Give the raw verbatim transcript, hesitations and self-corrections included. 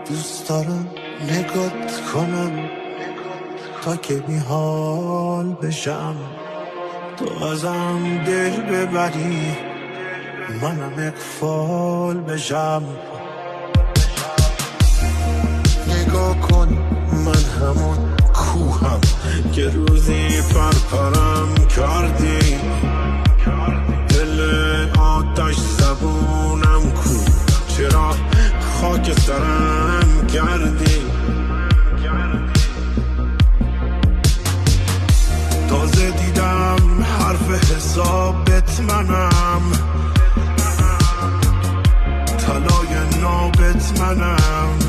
دوست دارم نگات کنم تا که بی حال بشم، تو ازم دل ببری منم اقفال بشم. نگاه کن من همون کوهم که روزی پرپرم کردی، دل آتش زبونم کو چرا خاک سرم کردی. تازه دیدم حرف حسابت منم، طلای نابت منم،